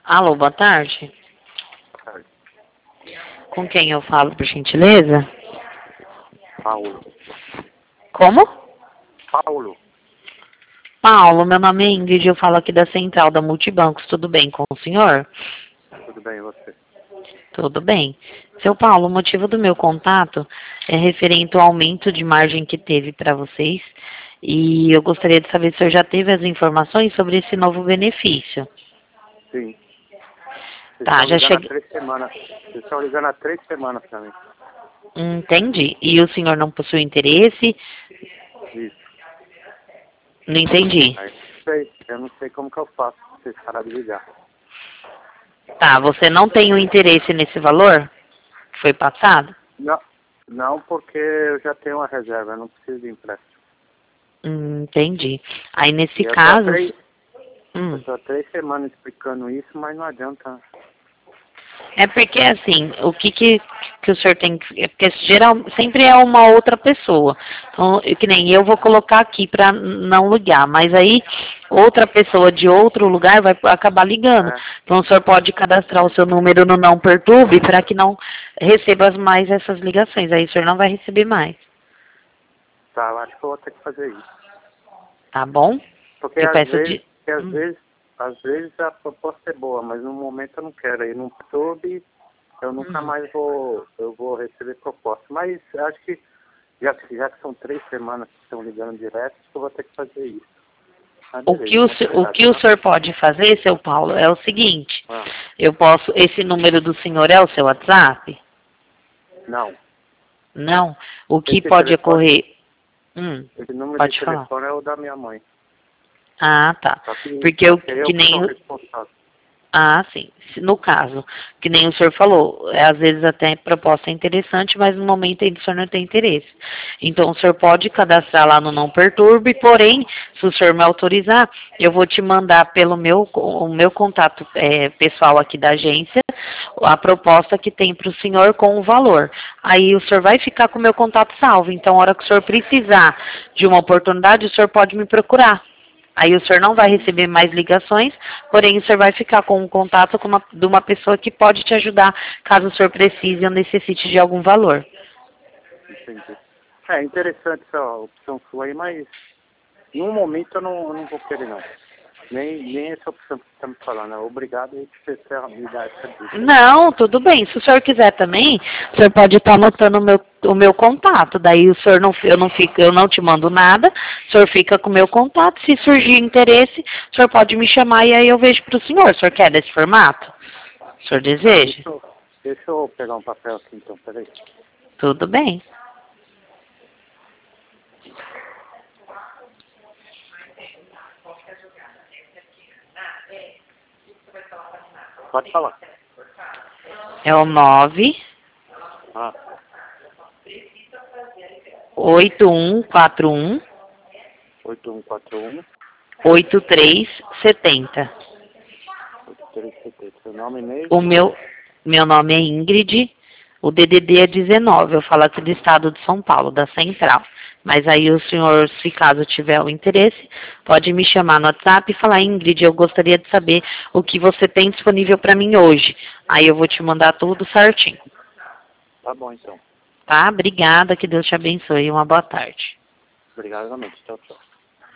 Alô, boa tarde. Tarde. Com quem eu falo, por gentileza? Paulo. Como? Paulo. Paulo, meu nome é Ingrid, eu falo aqui da Central da Multibancos. Tudo bem com o senhor? Tudo bem, e você? Tudo bem. Seu Paulo, o motivo do meu contato é referente ao aumento de margem que teve para vocês. E eu gostaria de saber se o senhor já teve as informações sobre esse novo benefício. Sim. Vocês Tá, estão já ligando há cheguei. 3 semanas. Vocês estão ligando há 3 semanas pra mim. Entendi. E o senhor não possui interesse? Isso. Não entendi. Aí, sei. Eu não sei como que eu faço pra vocês pararem de ligar. Tá, você não tem o interesse nesse valor que foi passado? Não. Não, porque eu já tenho uma reserva, eu não preciso de empréstimo. Entendi. Aí nesse E caso. eu tô há 3 semanas explicando isso, mas não adianta. É porque assim, o que o senhor tem que. É porque sempre é uma outra pessoa. Então, que nem eu vou colocar aqui para não ligar, mas aí outra pessoa de outro lugar vai acabar ligando. É, Então o senhor pode cadastrar o seu número no Não Perturbe para que não receba mais essas ligações. Aí o senhor não vai receber mais. tá, eu acho que eu vou ter que fazer isso. Tá bom? Porque Eu às peço vezes, de. às vezes a proposta é boa, mas no momento eu não quero. Aí no YouTube eu nunca mais vou receber proposta. Mas acho que já que são 3 semanas que estão ligando direto, eu vou ter que fazer isso. Ah, O beleza, que o, muito se- o obrigado, que o tá? senhor pode fazer, seu Paulo, é o seguinte. Ah, Esse número do senhor é o seu WhatsApp? não. Não. O que Esse pode telefone, ocorrer? esse número de Pode falar. telefone é o da minha mãe. Ah, tá. Só que, Porque só eu, que eu que que nem. sou responsável. Ah, sim. No caso, que nem o senhor falou, às vezes até a proposta é interessante, mas no momento aí o senhor não tem interesse. Então o senhor pode cadastrar lá no Não Perturbe, porém, se o senhor me autorizar, eu vou te mandar pelo o meu contato pessoal aqui da agência, a proposta que tem para o senhor com o valor. Aí o senhor vai ficar com o meu contato salvo. Então, a hora que o senhor precisar de uma oportunidade, o senhor pode me procurar. Aí o senhor não vai receber mais ligações, porém o senhor vai ficar com um contato de uma pessoa que pode te ajudar caso o senhor precise ou necessite de algum valor. Entendi. É interessante essa opção sua aí, mas no momento eu não vou querer não. Nem essa opção que você está me falando. Né? Obrigado aí por você me dar essa dica. Não, tudo bem. Se o senhor quiser também, o senhor pode estar anotando o meu contato. Daí o senhor eu não te mando nada, o senhor fica com o meu contato. Se surgir interesse, o senhor pode me chamar e aí eu vejo para o senhor. O senhor quer desse formato? O senhor Tá, deseja? deixa eu pegar um papel aqui então, peraí. Tudo bem. Pode falar. É o 9 Ah, 8141 8141 8370. 8370. Seu nome mesmo? O meu nome é Ingrid, o DDD é 19, eu falo aqui do estado de São Paulo, da Central. Mas aí o senhor, se caso tiver o interesse, pode me chamar no WhatsApp e falar, Ingrid, eu gostaria de saber o que você tem disponível para mim hoje. Aí eu vou te mandar tudo certinho. Tá bom então. Tá? Obrigada, que Deus te abençoe e uma boa tarde. Obrigado realmente. Tchau, tchau.